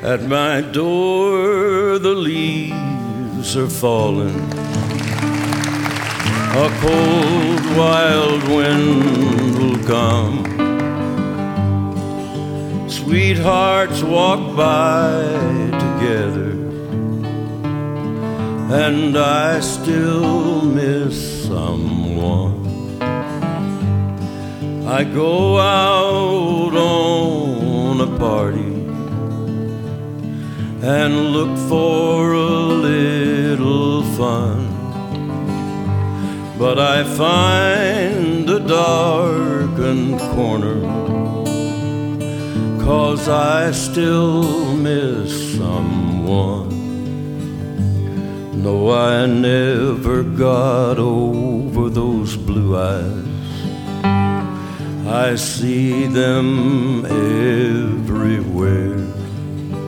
At my door the leaves are falling. A cold wild wind will come. Sweethearts walk by together, and I still miss someone. I go out on a party and look for a little fun, but I find a darkened corner, 'cause I still miss someone. No, I never got over those blue eyes. I see them everywhere.